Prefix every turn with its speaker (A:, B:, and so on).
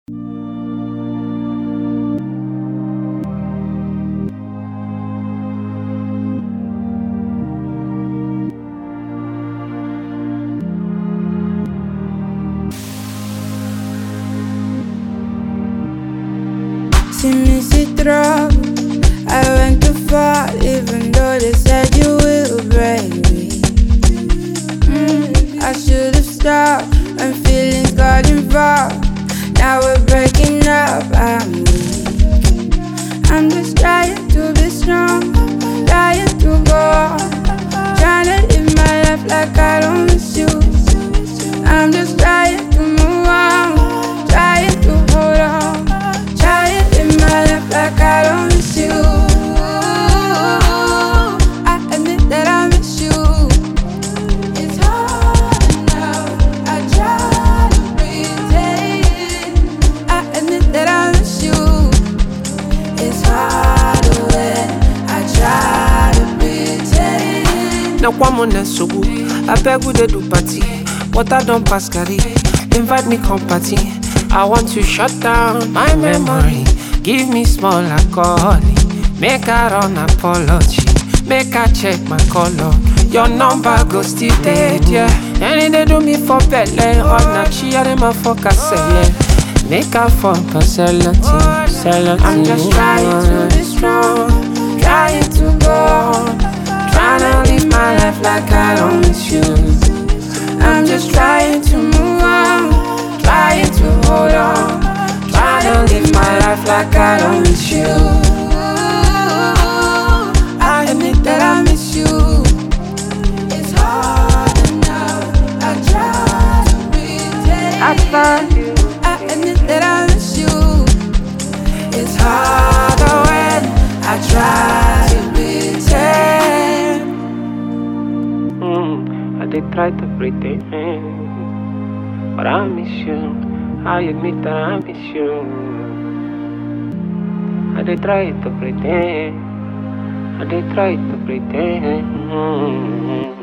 A: See me see through. I went too far, even though they said you will break me. I should've stopped when feelings got involved. Now we're breaking up, I'm weak. I'm just trying to be strong, trying to go on, trying to live my life like I don't miss you. I'm just trying to move on, trying to hold on, trying to live my life like I don't miss you. I admit that I miss you. It's hard enough, I try to pretend. I admit that I miss you. It's hard when I try to pretend.
B: Now come on and so good. I beg we dey do party. Water don't pass carry. Invite me come party. I want to shut down my memory. Give me small alcohol. Make I run apology. Make I check my color. Your number go still dead, yeah. And they do me for belly. On a cheer them a fuck a sell. Make a for personality.
A: I'm just trying to be strong, trying to go on, trying to live my life like I don't miss you. I'm just trying to move on, trying to hold on, trying to live my life like I don't miss you. I admit that I miss you. It's hard enough, I try to pretend. I admit that I miss you. It's harder when I try to pretend.
B: I did try to pretend, but I miss you. I admit that I miss you. I did try to pretend. I did try to pretend.